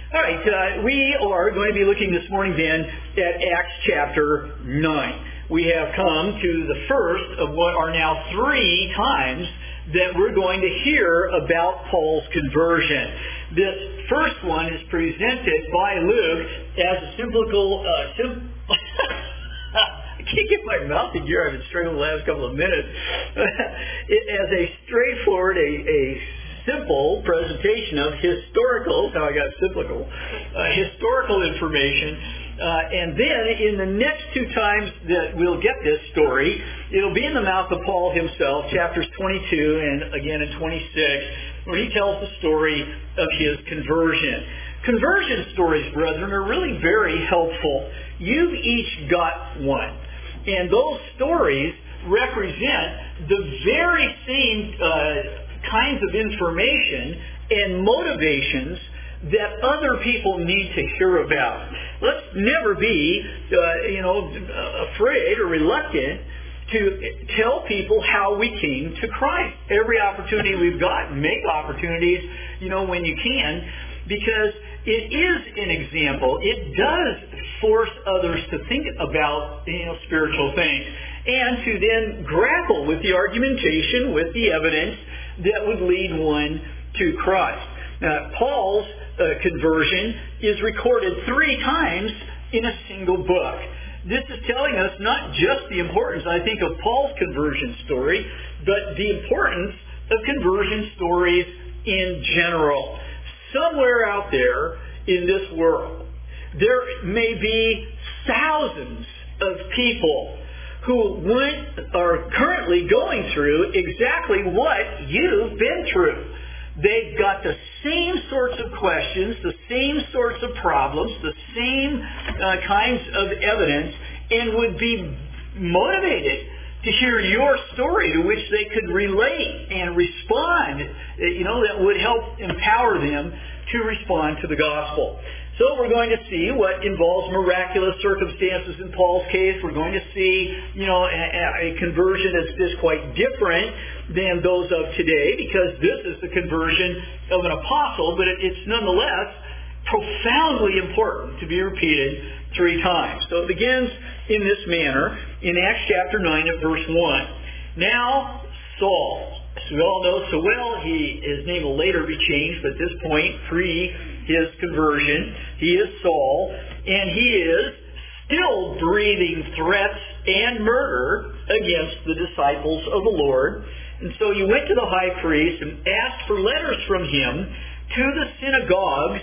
All right, we are going to be looking this morning then at Acts chapter 9. We have come to the first of what are now 3 times that we're going to hear about Paul's conversion. This first one is presented by Luke as a simple... I can't get my mouth in gear. I've been struggling the last couple of minutes. As a straightforward, a simple presentation of historical, now I got cyclical, historical information. And then in the next 2 times that we'll get this story, it'll be in the mouth of Paul himself, chapters 22 and again in 26, where he tells the story of his conversion. Conversion stories, brethren, are really very helpful. You've each got one. And those stories represent the very same kinds of information and motivations that other people need to hear about. Let's never be, afraid or reluctant to tell people how we came to Christ. Every opportunity we've got, make opportunities, when you can, because it is an example. It does force others to think about, spiritual things, and to then grapple with the argumentation, with the evidence that would lead one to Christ. Now, Paul's conversion is recorded 3 times in a single book. This is telling us not just the importance, I think, of Paul's conversion story, but the importance of conversion stories in general. Somewhere out there in this world, there may be thousands of people who are currently going through exactly what you've been through. They've got the same sorts of questions, the same sorts of problems, the same kinds of evidence, and would be motivated to hear your story to which they could relate and respond, that would help empower them to respond to the gospel. So we're going to see what involves miraculous circumstances in Paul's case. We're going to see, a conversion that's quite different than those of today, because this is the conversion of an apostle, but it's nonetheless profoundly important to be repeated 3 times. So it begins in this manner in Acts chapter 9 at verse 1. Now Saul, as we all know so well, his name will later be changed, but at this point, pre his conversion, he is Saul, and he is still breathing threats and murder against the disciples of the Lord. And so he went to the high priest and asked for letters from him to the synagogues.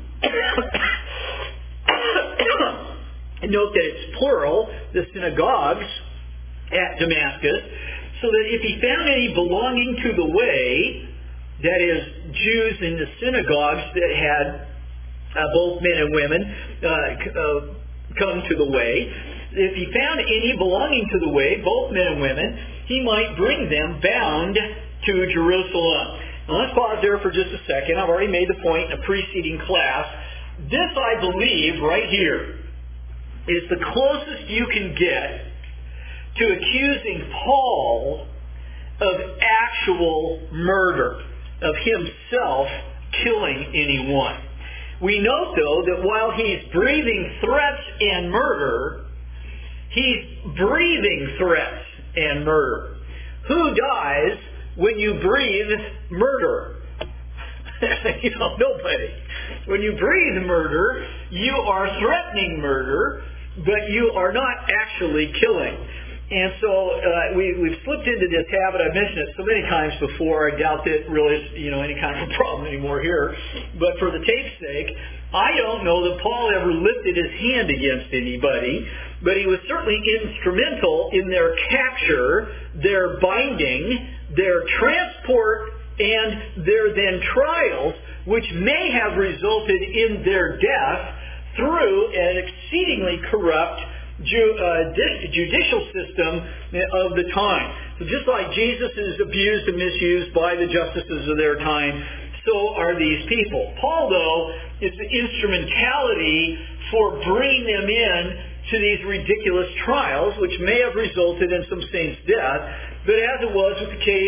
And note that it's plural, the synagogues at Damascus, so that if he found any belonging to the way, that is, Jews in the synagogues that had both men and women come to the way, if he found any belonging to the way, both men and women, he might bring them bound to Jerusalem. Now let's pause there for just a second. I've already made the point in a preceding class. This, I believe, right here, is the closest you can get to accusing Paul of actual murder, of himself killing anyone. We note, though, that while he's breathing threats and murder, he's breathing threats and murder. Who dies when you breathe murder? Nobody. When you breathe murder, you are threatening murder, but you are not actually killing. And so we've slipped into this habit. I've mentioned it so many times before. I doubt that it really is any kind of a problem anymore here. But for the tape's sake, I don't know that Paul ever lifted his hand against anybody, but he was certainly instrumental in their capture, their binding, their transport, and their then trials, which may have resulted in their death through an exceedingly corrupt judicial system of the time. So just like Jesus is abused and misused by the justices of their time, so are these people. Paul, though, is the instrumentality for bringing them in to these ridiculous trials, which may have resulted in some saints' death. But as it was with the case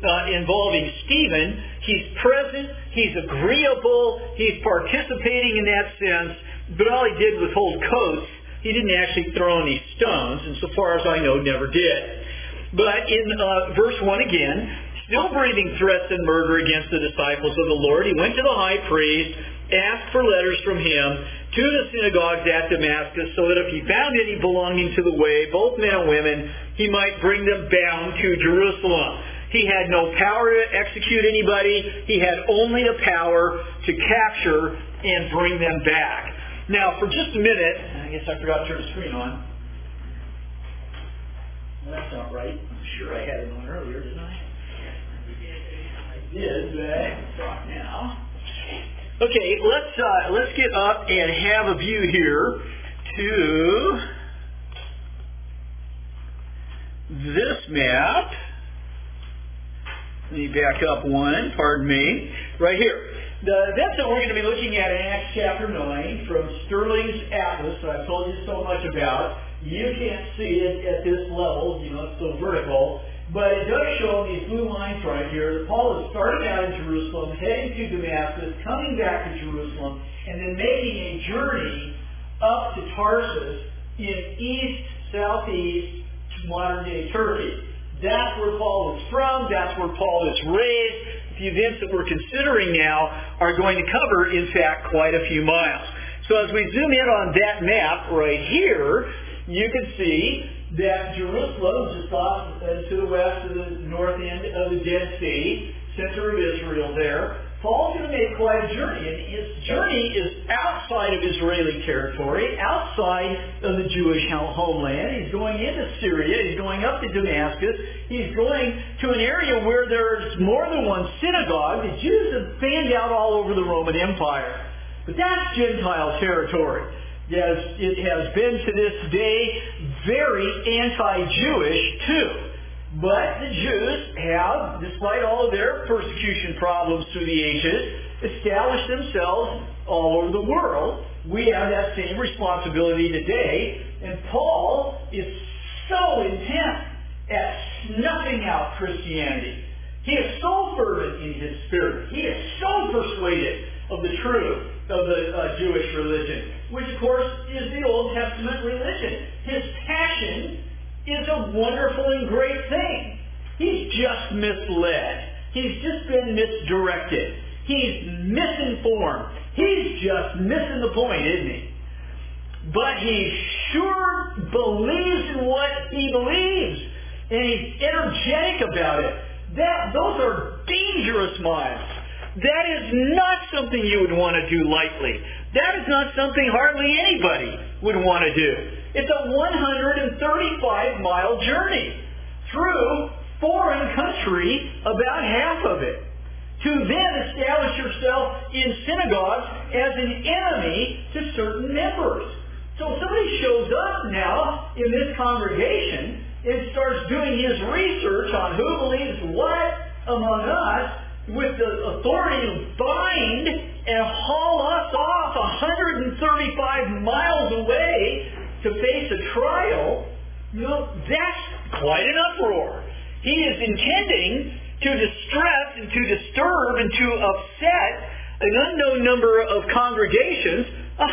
involving Stephen, he's present, he's agreeable, he's participating in that sense, but all he did was hold coats. He didn't actually throw any stones, and so far as I know, never did. But in verse 1 again, still breathing threats and murder against the disciples of the Lord, he went to the high priest, asked for letters from him to the synagogues at Damascus, so that if he found any belonging to the way, both men and women, he might bring them bound to Jerusalem. He had no power to execute anybody. He had only the power to capture and bring them back. Now, for just a minute, I guess I forgot to turn the screen on. Well, that's not right. I'm sure I had it on earlier, didn't I? I did, but I can stop now. Okay, let's get up and have a view here to this map. Let me back up one, pardon me. Right here. That's what we're going to be looking at in Acts chapter 9 from Sterling's Atlas that I've told you so much about. You can't see it at this level, it's so vertical. But it does show these blue lines right here that Paul is starting out in Jerusalem, heading to Damascus, coming back to Jerusalem, and then making a journey up to Tarsus in southeast to modern-day Turkey. That's where Paul is from. That's where Paul is raised. The events that we're considering now are going to cover, in fact, quite a few miles. So as we zoom in on that map right here, you can see that Jerusalem, just off to the west of the north end of the Dead Sea, center of Israel there, Paul's going to make quite a journey. And his journey is outside of Israeli territory, outside of the Jewish homeland. He's going into Syria. He's going up to Damascus. He's going to an area where there's more than one synagogue. The Jews have fanned out all over the Roman Empire. But that's Gentile territory. It has been to this day very anti-Jewish too. But the Jews have, despite all of their persecution problems through the ages, established themselves all over the world. We have that same responsibility today. And Paul is so intent at snuffing out Christianity. He is so fervent in his spirit. He is so persuaded of the truth of the Jewish religion, which of course is the Old Testament religion. His passion is a wonderful and great thing. He's just misled. He's just been misdirected. He's misinformed. He's just missing the point, isn't he? But he sure believes in what he believes. And he's energetic about it. Those are dangerous miles. That is not something you would want to do lightly. That is not something hardly anybody would want to do. It's a 135-mile journey through foreign country, about half of it, to then establish yourself in synagogues as an enemy to certain members. So if somebody shows up now in this congregation and starts doing his research on who believes what among us, with the authority to bind and haul us off 135 miles away to face a trial, that's quite an uproar. He is intending to distress and to disturb and to upset an unknown number of congregations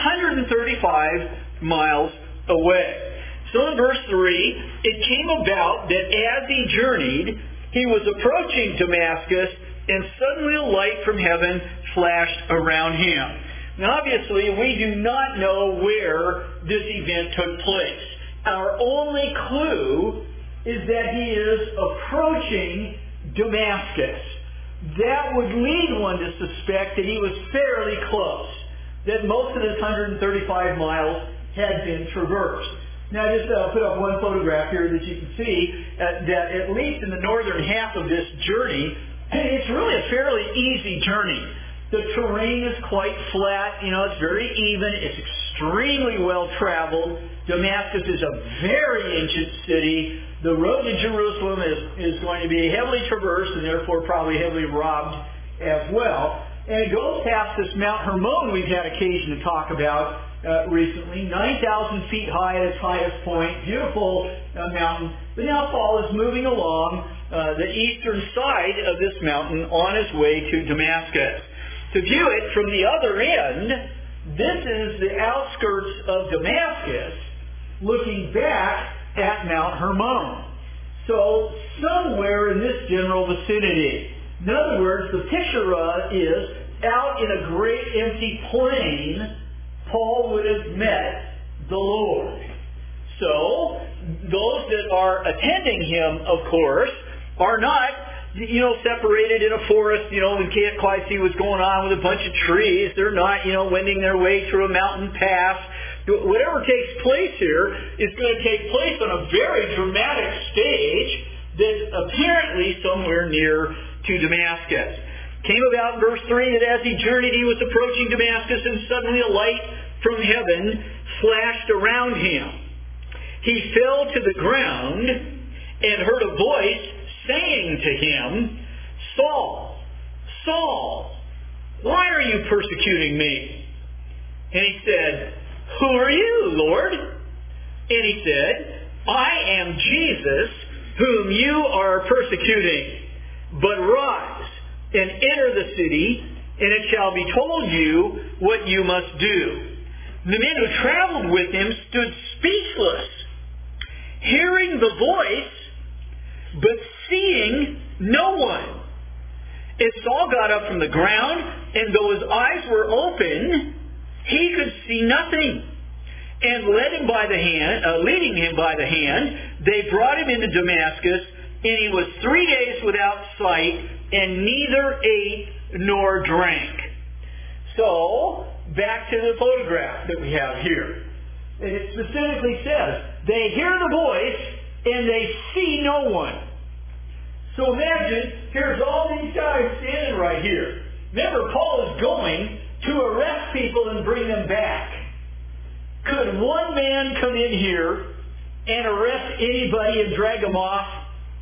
135 miles away. So in verse 3, it came about that as he journeyed, he was approaching Damascus, and suddenly a light from heaven flashed around him. Now obviously we do not know where this event took place. Our only clue is that he is approaching Damascus. That would lead one to suspect that he was fairly close, that most of this 135 miles had been traversed. Now I just put up one photograph here that you can see that at least in the northern half of this journey, it's really a fairly easy journey. The terrain is quite flat. It's very even. It's extremely well traveled. Damascus is a very ancient city. The road to Jerusalem is going to be heavily traversed and therefore probably heavily robbed as well. and it goes past this Mount Hermon we've had occasion to talk about recently, 9,000 feet high at its highest point, beautiful mountain. But now Paul is moving along the eastern side of this mountain on his way to Damascus. To view it from the other end, this is the outskirts of Damascus looking back at Mount Hermon. So somewhere in this general vicinity. In other words, the picture is out in a great empty plain, Paul would have met the Lord. So those that are attending him, of course, are not, separated in a forest, and can't quite see what's going on with a bunch of trees. They're not, wending their way through a mountain pass. Whatever takes place here is going to take place on a very dramatic stage that's apparently somewhere near to Damascus. Came about in verse 3 that as he journeyed, he was approaching Damascus, and suddenly a light from heaven flashed around him. He fell to the ground and heard a voice saying to him, Saul, Saul, why are you persecuting me? And he said, Who are you, Lord? And he said, I am Jesus, whom you are persecuting. But rise and enter the city, and it shall be told you what you must do. The men who traveled with him stood speechless, hearing the voice, but seeing no one. And Saul got up from the ground, and though his eyes were open, he could see nothing. And leading him by the hand, they brought him into Damascus, and he was 3 days without sight, and neither ate nor drank. So, back to the photograph that we have here. And it specifically says, they hear the voice, and they see no one. So imagine, here's all these guys standing right here. Remember, Paul is going to arrest people and bring them back. Could one man come in here and arrest anybody and drag them off?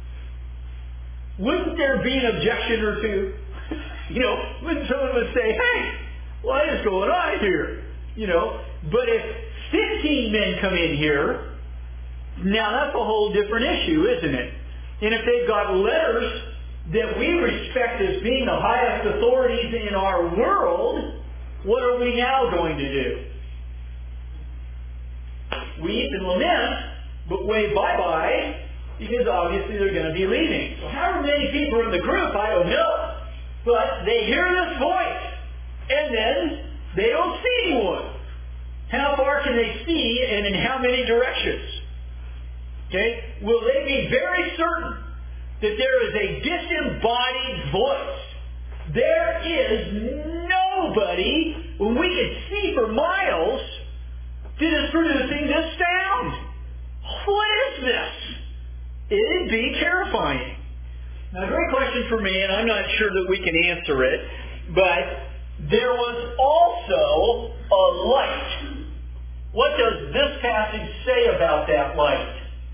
Wouldn't there be an objection or two? Wouldn't someone would say, hey, what is going on here? But if 15 men come in here, now that's a whole different issue, isn't it? And if they've got letters that we respect as being the highest authorities in our world, what are we now going to do? Weep and lament, but wave bye-bye, because obviously they're going to be leaving. So however many people are in the group, I don't know. But they hear this voice, and then they don't see anyone. How far can they see, and in how many directions? Okay? Will they be very certain that there is a disembodied voice? There is nobody, when we can see for miles, that is producing this sound. What is this? It'd be terrifying. Now, a great question for me, and I'm not sure that we can answer it, but there was also a light. What does this passage say about that light?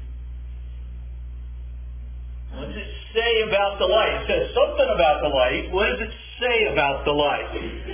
What does it say about the light? It says something about the light. What does it say about the light?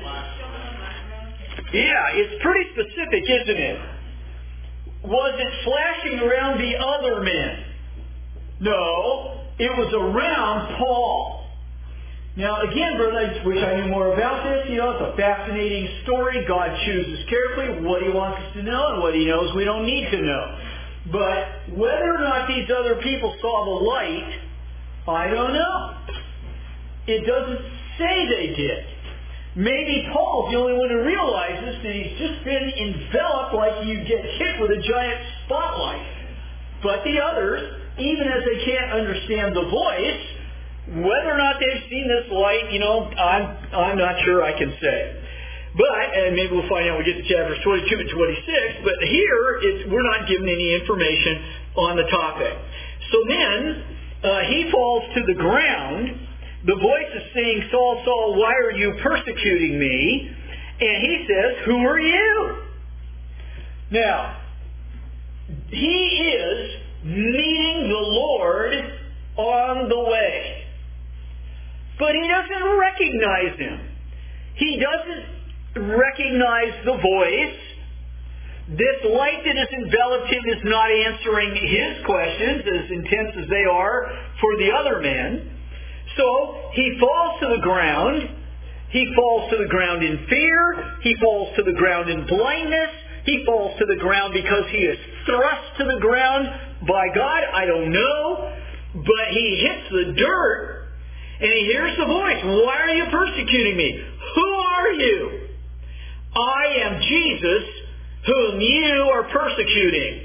Yeah, it's pretty specific, isn't it? Was it flashing around the other men? No, it was around Paul. Now, again, brother, I wish I knew more about this. It's a fascinating story. God chooses carefully what He wants us to know, and what He knows we don't need to know. But whether or not these other people saw the light, I don't know. It doesn't say they did. Maybe Paul's the only one who realizes that he's just been enveloped like you get hit with a giant spotlight. But the others, even as they can't understand the voice, whether or not they've seen this light, I'm not sure I can say. But, and maybe we'll find out when we get to chapters 22 and 26, but here we're not given any information on the topic. So then, he falls to the ground. The voice is saying, Saul, Saul, why are you persecuting me? And he says, who are you? Now, he is meeting the Lord on the way. But he doesn't recognize him. He doesn't recognize the voice. This light that has enveloped him is not answering his questions, as intense as they are for the other men. So he falls to the ground. He falls to the ground in fear. He falls to the ground in blindness. He falls to the ground because he is thrust to the ground by God. I don't know. But he hits the dirt and he hears the voice. Why are you persecuting me? Who are you? I am Jesus, whom you are persecuting.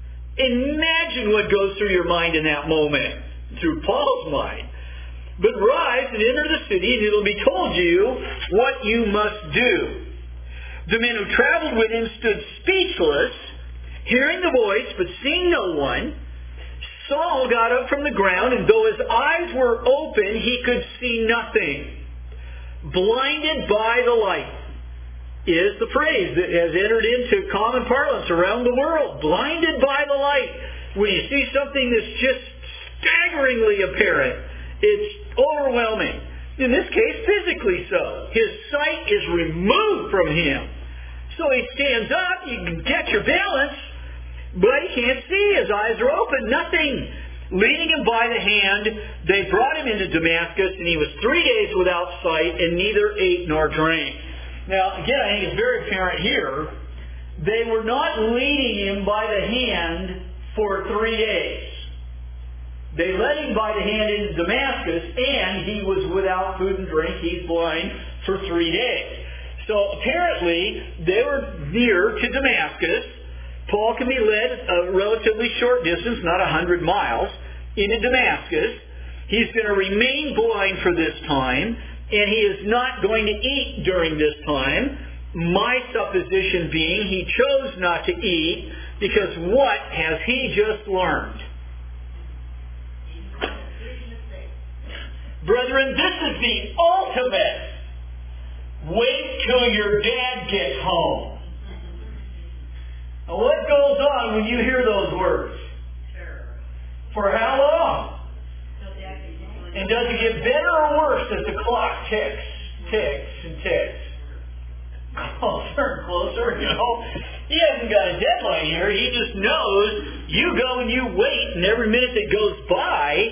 Imagine what goes through your mind in that moment, through Paul's mind. But rise and enter the city, and it will be told you what you must do. The men who traveled with him stood speechless, hearing the voice, but seeing no one. Saul got up from the ground, and though his eyes were open, he could see nothing. Blinded by the light is the phrase that has entered into common parlance around the world. Blinded by the light. When you see something that's just staggeringly apparent, it's overwhelming. In this case, physically so. His sight is removed from him. So he stands up, you can catch your balance, but he can't see. His eyes are open, nothing. Leading him by the hand, they brought him into Damascus, and he was 3 days without sight, and neither ate nor drank. Now, again, I think it's very apparent here, they were not leading him by the hand for 3 days. They led him by the hand into Damascus, and he was without food and drink. He's blind for 3 days. So apparently, they were near to Damascus. Paul can be led a relatively short distance, not 100 miles, into Damascus. He's going to remain blind for this time, and he is not going to eat during this time. My supposition being he chose not to eat because what has he just learned? Brethren, this is the ultimate. Wait till your dad gets home. Now what goes on when you hear those words? For how long? And does it get better or worse as the clock ticks and ticks? Closer and closer, He hasn't got a deadline here. He just knows you go and you wait, and every minute that goes by,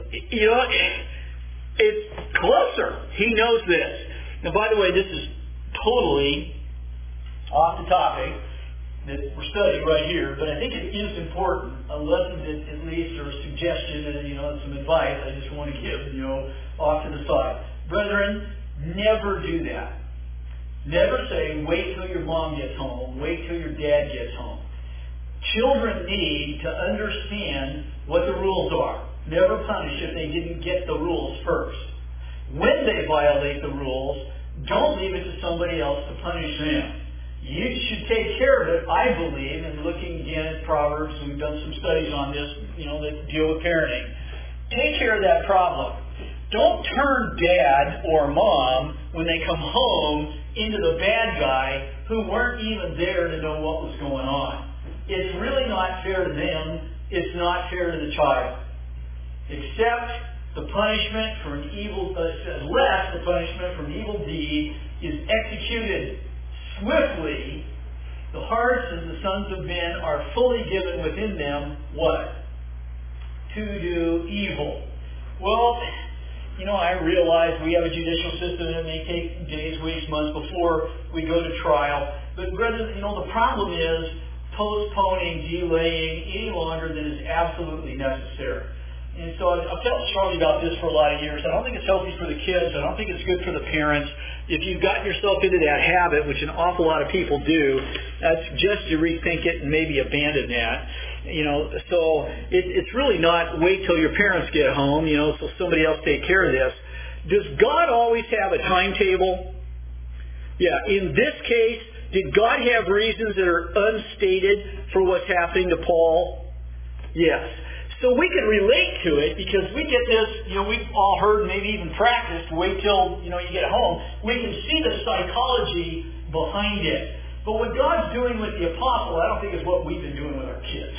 it's closer. He knows this. Now, by the way, this is totally off the topic that we're studying right here, but I think it is important, a lesson that at least, or a suggestion, and some advice I just want to give, off to the side. Brethren, never do that. Never say, wait till your mom gets home, wait till your dad gets home. Children need to understand what the rules are. Never punish if they didn't get the rules first. When they violate the rules, don't leave it to somebody else to punish them. You should take care of it, I believe, and looking again at Proverbs, and we've done some studies on this, that deal with parenting. Take care of that problem. Don't turn dad or mom, when they come home, into the bad guy who weren't even there to know what was going on. It's really not fair to them. It's not fair to the child. Except the punishment for an evil, unless the punishment for an evil deed is executed swiftly, the hearts of the sons of men are fully given within them what? To do evil. Well, I realize we have a judicial system and it may take days, weeks, months before we go to trial. But brethren, the problem is postponing, delaying any longer than is absolutely necessary. And so I've felt strongly about this for a lot of years. I don't think it's healthy for the kids. I don't think it's good for the parents. If you've gotten yourself into that habit, which an awful lot of people do, I'd suggest you rethink it and maybe abandon that. So it's really not wait till your parents get home, so somebody else take care of this. Does God always have a timetable? Yeah. In this case, did God have reasons that are unstated for what's happening to Paul? Yes. So we can relate to it because we get this, we've all heard, maybe even practiced, wait till, you get home. We can see the psychology behind it. But what God's doing with the apostle, I don't think is what we've been doing with our kids.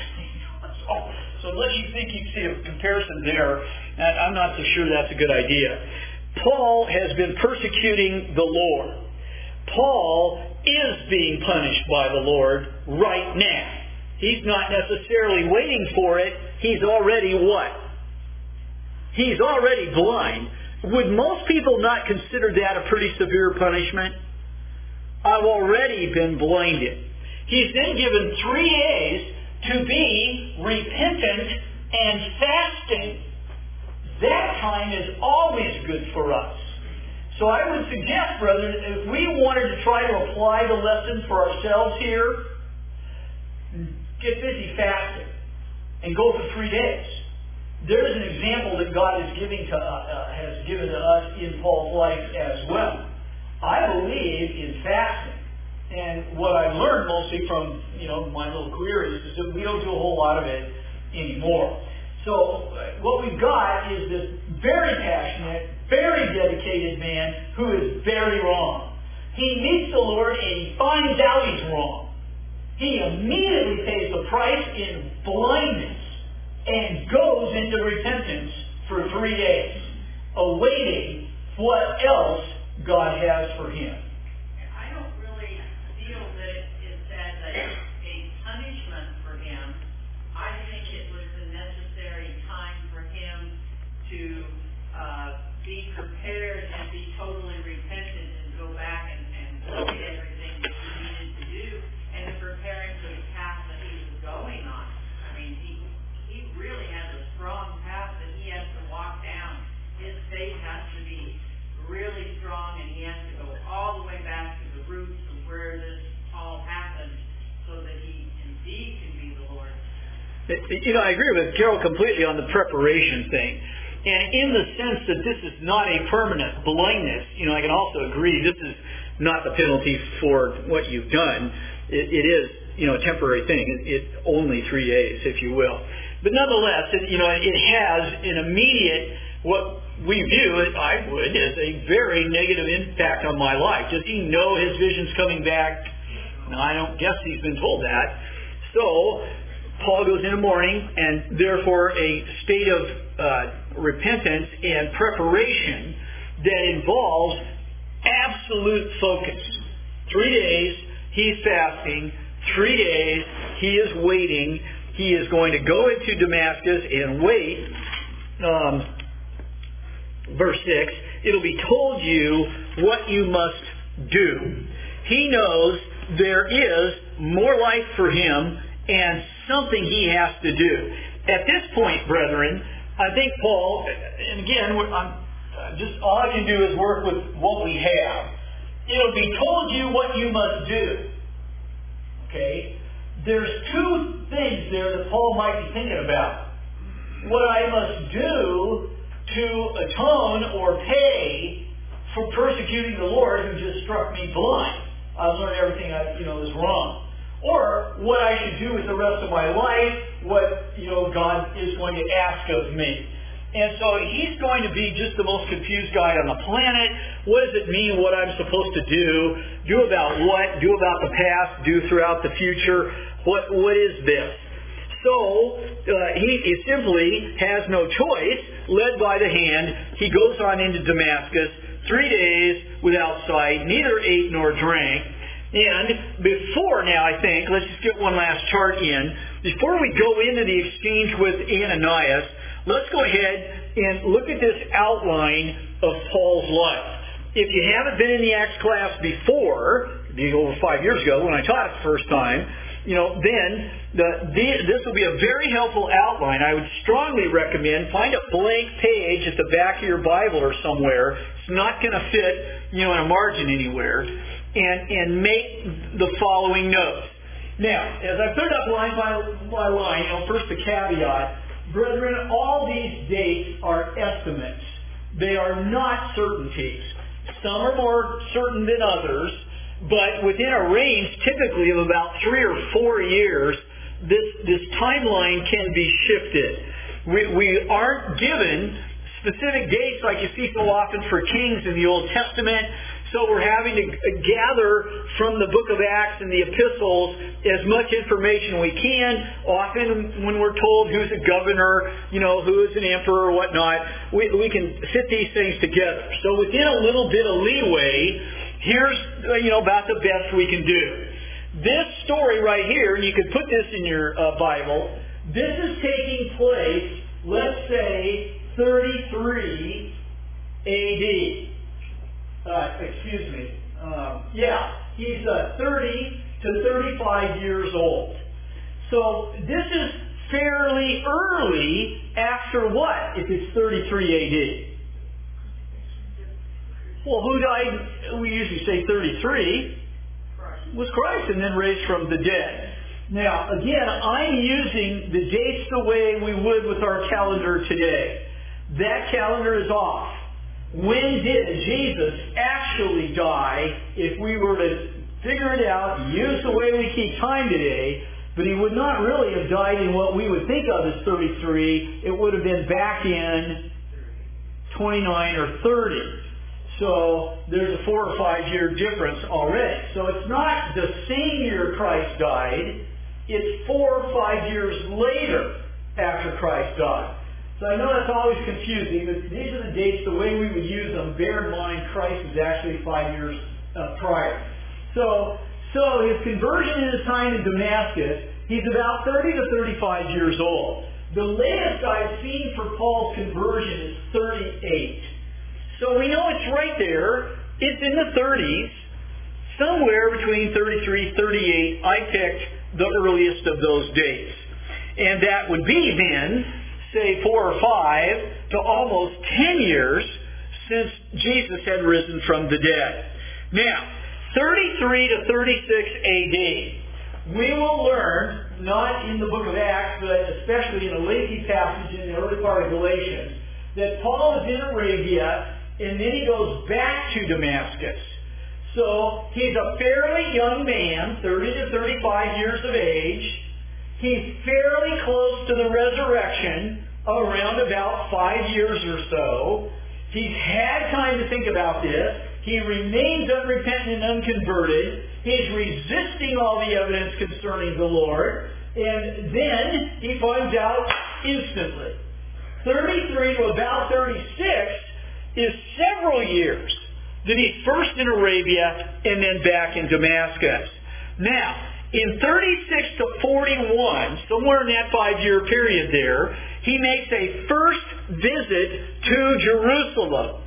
So unless you think you see a comparison there, I'm not so sure that's a good idea. Paul has been persecuting the Lord. Paul is being punished by the Lord right now. He's not necessarily waiting for it. He's already what? He's already blind. Would most people not consider that a pretty severe punishment? I've already been blinded. He's then given 3 days to be repentant and fasting. That time is always good for us. So I would suggest, brethren, if we wanted to try to apply the lesson for ourselves here, get busy fasting and go for 3 days. There's an example that God has given to us in Paul's life as well. I believe in fasting. And what I've learned mostly from, my little career is that we don't do a whole lot of it anymore. So what we've got is this very passionate, very dedicated man who is very wrong. He meets the Lord and he finds out he's wrong. He immediately pays the price in blindness and goes into repentance for 3 days, awaiting what else God has for him. I don't really feel that it's as a punishment for him. I think it was a necessary time for him to be prepared and be totally repentant and go back and look at everything that he needed to do and to prepare him for the path that he was going on. I mean, he really has a strong path that he has to walk down. His faith has to be really strong, and he has to go all the way back to the roots of where this all happened so that he indeed can be the Lord. I agree with Carol completely on the preparation thing. And in the sense that this is not a permanent blindness, I can also agree this is not the penalty for what you've done. It is, a temporary thing. It's only 3 days, if you will. But nonetheless, it has an immediate, what we view, I would, as a very negative impact on my life. Does he know his vision's coming back? No, I don't guess he's been told that. So, Paul goes in the morning, and therefore a state of repentance and preparation that involves absolute focus. 3 days, he's fasting. 3 days, he is waiting. He is going to go into Damascus and wait. Verse 6, it'll be told you what you must do. He knows there is more life for him and something he has to do. At this point, brethren, I think Paul, and again, just all I can do is work with what we have. It'll be told you what you must do. Okay? There's 2 things there that Paul might be thinking about. What I must do to atone or pay for persecuting the Lord who just struck me blind. I've learned everything is wrong. Or what I should do with the rest of my life, what God is going to ask of me. And so he's going to be just the most confused guy on the planet. What does it mean, what I'm supposed to do? Do about what? Do about the past? Do throughout the future? What is this? So he simply has no choice. Led by the hand, he goes on into Damascus, 3 days without sight, neither ate nor drank. And before now, I think, let's just get one last chart in. Before we go into the exchange with Ananias, let's go ahead and look at this outline of Paul's life. If you haven't been in the Acts class before, it'd be over 5 years ago when I taught it the first time, then this will be a very helpful outline. I would strongly recommend find a blank page at the back of your Bible or somewhere. It's not going to fit, in a margin anywhere. And make the following notes. Now, as I put it up line by line, first the caveat. Brethren, all these dates are estimates. They are not certainties. Some are more certain than others, but within a range typically of about 3 or 4 years, this timeline can be shifted. We aren't given specific dates like you see so often for kings in the Old Testament. So we're having to gather from the book of Acts and the epistles as much information we can. Often when we're told who's a governor, who is an emperor or whatnot, we can fit these things together. So within a little bit of leeway, here's about the best we can do. This story right here, and you could put this in your Bible, this is taking place, let's say, 33 A.D. He's 30 to 35 years old. So this is fairly early after what, if it's 33 A.D.? Well, who died? We usually say 33 was Christ, and then raised from the dead. Now, again, I'm using the dates the way we would with our calendar today. That calendar is off. When did Jesus actually die? If we were to figure it out, use the way we keep time today, but he would not really have died in what we would think of as 33. It would have been back in 29 or 30. So there's a 4 or 5 year difference already. So it's not the same year Christ died. It's 4 or 5 years later after Christ died. So I know that's always confusing, but these are the dates, the way we would use them. Bear in mind, Christ is actually 5 years prior. So his conversion in his time in Damascus, he's about 30 to 35 years old. The latest I've seen for Paul's conversion is 38. So we know it's right there. It's in the 30s, somewhere between 33, 38. I picked the earliest of those dates. And that would be then, say 4 or 5 to almost 10 years since Jesus had risen from the dead. Now, 33 to 36 A.D. We will learn, not in the book of Acts, but especially in a lengthy passage in the early part of Galatians, that Paul is in Arabia, and then he goes back to Damascus. So he's a fairly young man, 30 to 35 years of age. He's fairly close to the resurrection, around about 5 years or so. He's had time to think about this. He remains unrepentant and unconverted. He's resisting all the evidence concerning the Lord. And then he finds out instantly. 33 to about 36 is several years that he's first in Arabia and then back in Damascus. Now, in 36 to 41, somewhere in that 5-year period there, he makes a first visit to Jerusalem.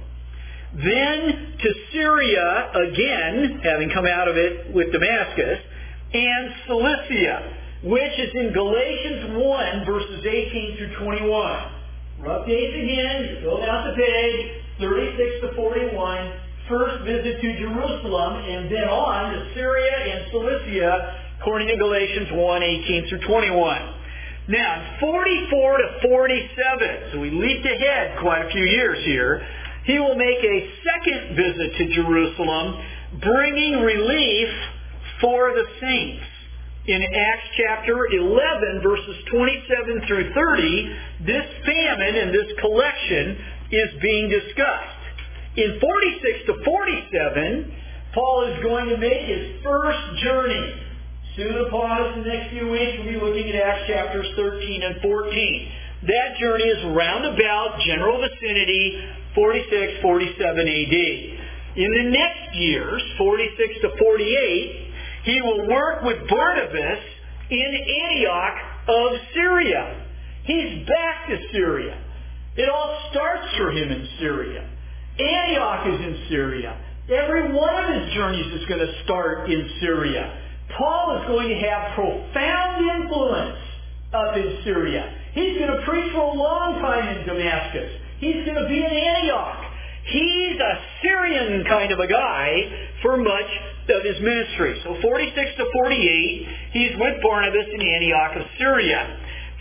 Then to Syria again, having come out of it with Damascus, and Cilicia, which is in Galatians 1, verses 18 through 21. Rough dates again, you fill out the page, 36 to 41, first visit to Jerusalem, and then on to Syria and Cilicia, according to Galatians 1, 18 through 21. Now, 44 to 47, so we leaped ahead quite a few years here, he will make a second visit to Jerusalem, bringing relief for the saints. In Acts chapter 11, verses 27 through 30, this famine and this collection is being discussed. In 46 to 47, Paul is going to make his first journey. Soon upon us in the next few weeks, we'll be looking at Acts chapters 13 and 14. That journey is roundabout general vicinity, 46, 47 A.D. In the next years, 46 to 48, he will work with Barnabas in Antioch of Syria. He's back to Syria. It all starts for him in Syria. Antioch is in Syria. Every one of his journeys is going to start in Syria. Paul is going to have profound influence up in Syria. He's going to preach for a long time in Damascus. He's going to be in Antioch. He's a Syrian kind of a guy for much of his ministry. So 46 to 48, he's with Barnabas in Antioch of Syria.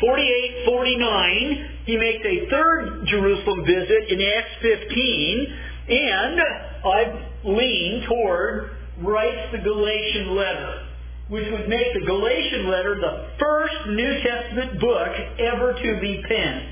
48, 49, he makes a third Jerusalem visit in Acts 15, and I've leaned toward writes the Galatian letter, which would make the Galatian letter the first New Testament book ever to be penned.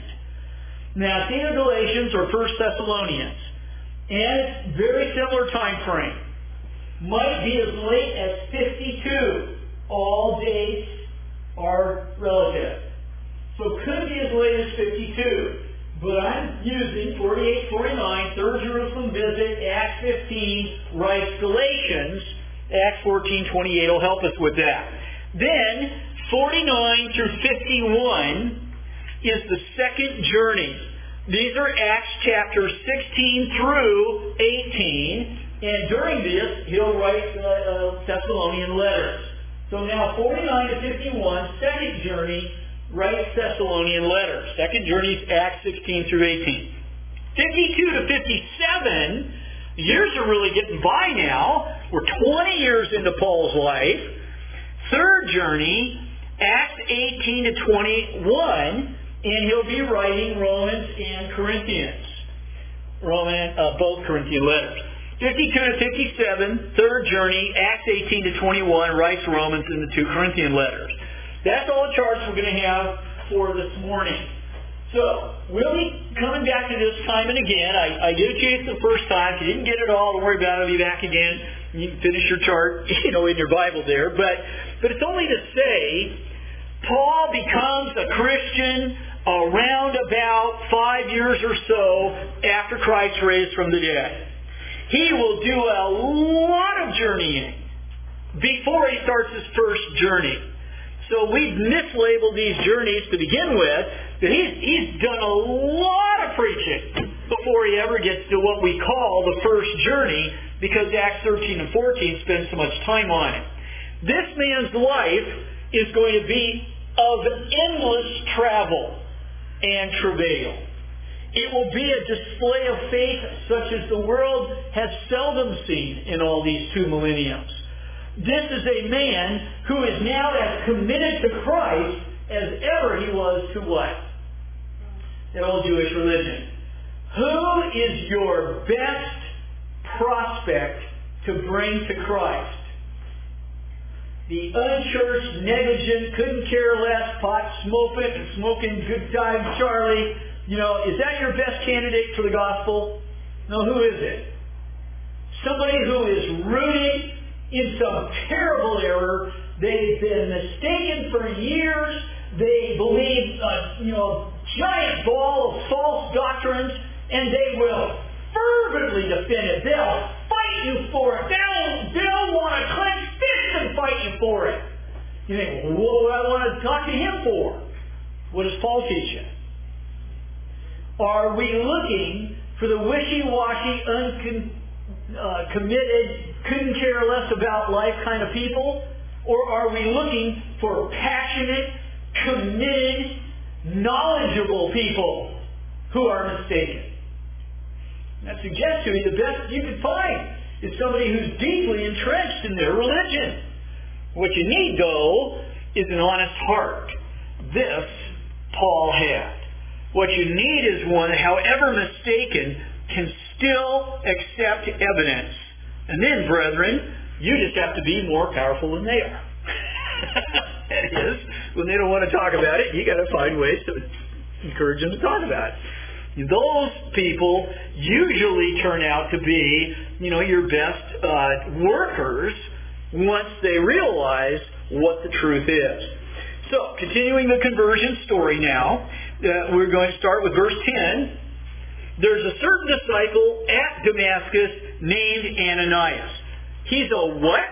Now, it's either Galatians or 1 Thessalonians. And it's very similar time frame. Might be as late as 52 all dates are relative. So it could be as late as 52. But I'm using 48, 49, Third Jerusalem visit, Acts 15, writes Galatians, Acts 14, 28 will help us with that. Then, 49 through 51 is the second journey. These are Acts chapters 16 through 18, and during this, he'll write Thessalonian letters. So now 49 to 51, second journey, writes Thessalonian letters. Second journey is Acts 16 through 18. 52 to 57, years are really getting by now. We're 20 years into Paul's life. Third journey, Acts 18 to 21, and he'll be writing Romans and Corinthians. Both Corinthian letters. 52 to 57, third journey, Acts 18 to 21, writes Romans and the two Corinthian letters. That's all the charts we're going to have for this morning. So, we'll be coming back to this time and again. I did it to you the first time. If you didn't get it all, don't worry about it. I'll be back again. You can finish your chart, in your Bible there. But it's only to say, Paul becomes a Christian around about 5 years or so after Christ raised from the dead. He will do a lot of journeying before he starts his first journey. So we've mislabeled these journeys to begin with, but he's done a lot of preaching before he ever gets to what we call the first journey, because Acts 13 and 14 spend so much time on it. This man's life is going to be of endless travel and travail. It will be a display of faith such as the world has seldom seen in all these 2 millenniums. This is a man who is now as committed to Christ as ever he was to what? That old Jewish religion. Who is your best prospect to bring to Christ? The unchurched, negligent, couldn't care less, pot smoking, good time Charlie. Is that your best candidate for the gospel? No, who is it? Somebody who is rooted in some terrible error. They've been mistaken for years. They believe a giant ball of false doctrines, and they will fervently defend it. They'll fight you for it. They'll want to clench fists and fight you for it. You think, well, what do I want to talk to him for? What does Paul teach you? Are we looking for the wishy-washy, uncommitted, couldn't care less about life kind of people? Or are we looking for passionate, committed, knowledgeable people who are mistaken? I suggest to you the best you can find is somebody who's deeply entrenched in their religion. What you need, though, is an honest heart. This Paul had. What you need is one, however mistaken, can still accept evidence. And then, brethren, you just have to be more powerful than they are. That is, when they don't want to talk about it, you got to find ways to encourage them to talk about it. Those people usually turn out to be, your best workers once they realize what the truth is. So, continuing the conversion story now, we're going to start with verse 10. There's a certain disciple at Damascus named Ananias. He's a what?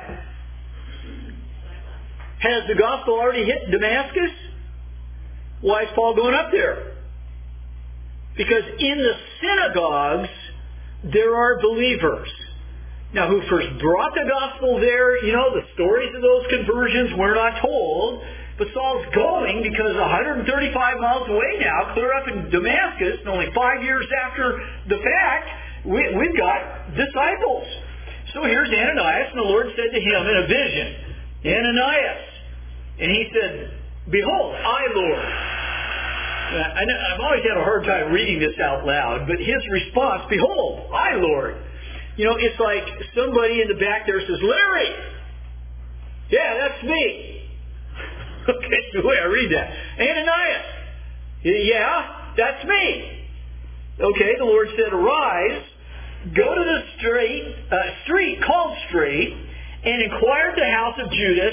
Has the gospel already hit Damascus? Why is Paul going up there? Because in the synagogues, there are believers. Now, who first brought the gospel there, the stories of those conversions we're not told. But Saul's going because 135 miles away now, clear up in Damascus, and only 5 years after the fact, we've got disciples. So here's Ananias, and the Lord said to him in a vision, Ananias. And he said, Behold, I, Lord. I've always had a hard time reading this out loud, but his response, Behold, I, Lord. It's like somebody in the back there says, Larry! Yeah, that's me. Okay, the way I read that. Ananias. Yeah, that's me. Okay, the Lord said, Arise, go to the street called Straight, and inquire at the house of Judas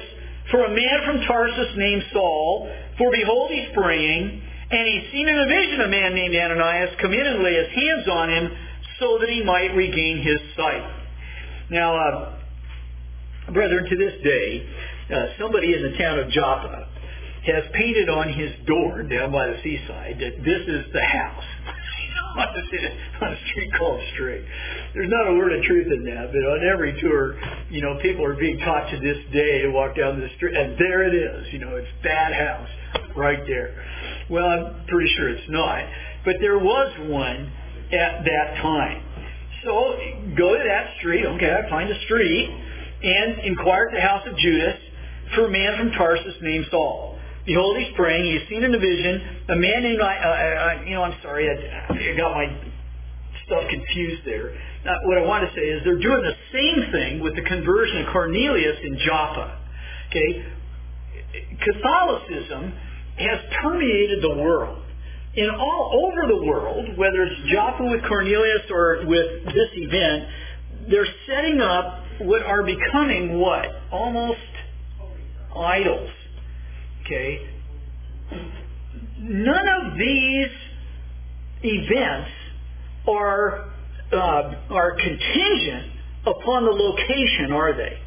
for a man from Tarsus named Saul, for behold, he's praying, and he's seen in a vision a man named Ananias come in and lay his hands on him so that he might regain his sight. Now, brethren, to this day, somebody in the town of Joppa has painted on his door down by the seaside that this is the house. On a street called Straight. There's not a word of truth in that, but on every tour, people are being taught to this day to walk down the street, and there it is. It's that house right there. Well, I'm pretty sure it's not, but there was one at that time. So go to that street. Okay, I find a street and inquire at the house of Judas for a man from Tarsus named Saul. Behold, he's praying. He's seen in a vision a man named, I'm sorry, I got my stuff confused there. What I want to say is they're doing the same thing with the conversion of Cornelius in Joppa. Okay? Catholicism has permeated the world. In all over the world, whether it's Joppa with Cornelius or with this event, they're setting up what are becoming what? Almost idols. Okay? None of these events are contingent upon the location, are they?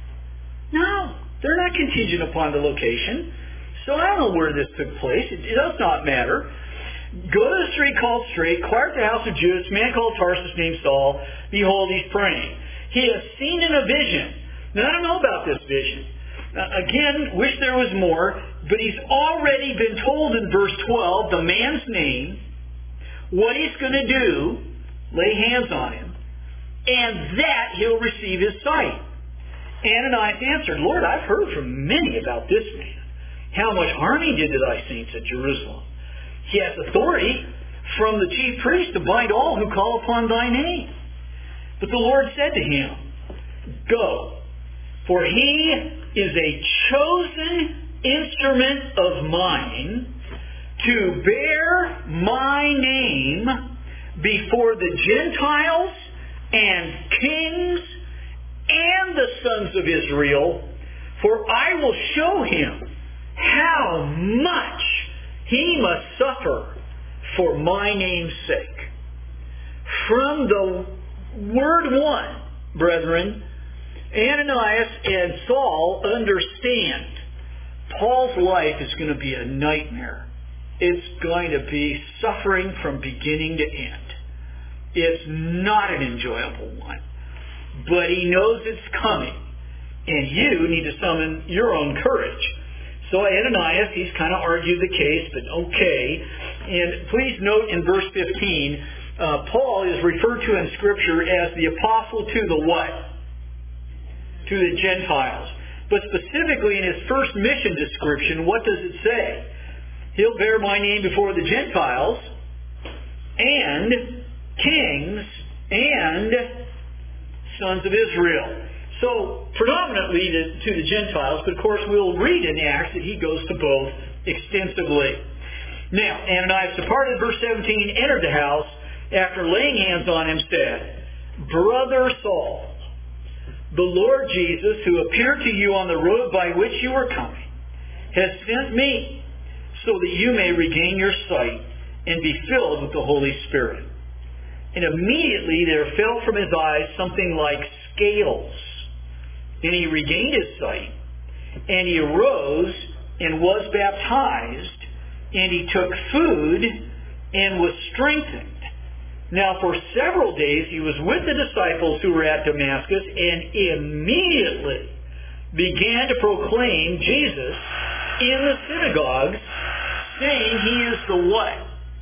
No, they're not contingent upon the location. So I don't know where this took place. It does not matter. Go to the street called Straight, inquire at the house of Judas, a man called Tarsus named Saul. Behold, he's praying. He has seen in a vision. Now, I don't know about this vision. Again, wish there was more, but he's already been told in verse 12 the man's name, what he's going to do, lay hands on him, and that he'll receive his sight. Ananias answered, Lord, I've heard from many about this man, how much harm he did to thy saints at Jerusalem. He has authority from the chief priest to bind all who call upon thy name. But the Lord said to him, Go, for he is a chosen instrument of mine to bear my name before the Gentiles and kings and the sons of Israel, for I will show him how much he must suffer for my name's sake. From the word one, brethren, Ananias and Saul understand Paul's life is going to be a nightmare. It's going to be suffering from beginning to end. It's not an enjoyable one. But he knows it's coming. And you need to summon your own courage. So Ananias, he's kind of argued the case, but okay. And please note in verse 15, Paul is referred to in Scripture as the apostle to the what? To the Gentiles. But specifically in his first mission description, what does it say? He'll bear my name before the Gentiles and kings and sons of Israel. So predominantly to the Gentiles, but of course we'll read in Acts that he goes to both extensively. Now, Ananias departed, verse 17, entered the house, after laying hands on him, said, Brother Saul, the Lord Jesus, who appeared to you on the road by which you were coming, has sent me so that you may regain your sight and be filled with the Holy Spirit. And immediately there fell from his eyes something like scales. And he regained his sight, and he arose and was baptized, and he took food and was strengthened. Now for several days he was with the disciples who were at Damascus, and immediately began to proclaim Jesus in the synagogues, saying he is the what?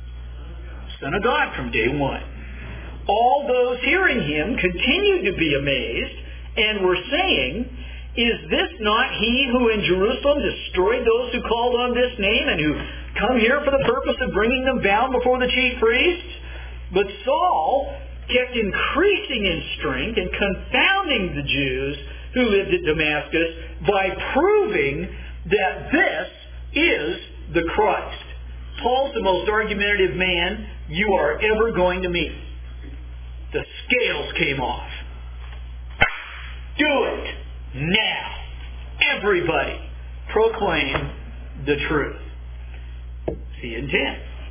Son of God from day one. All those hearing him continued to be amazed, and were saying, Is this not he who in Jerusalem destroyed those who called on this name, and who come here for the purpose of bringing them bound before the chief priests? But Saul kept increasing in strength and confounding the Jews who lived at Damascus by proving that this is the Christ. Paul's the most argumentative man you are ever going to meet. The scales came off. Do it now. Everybody. proclaim the truth. See, intent.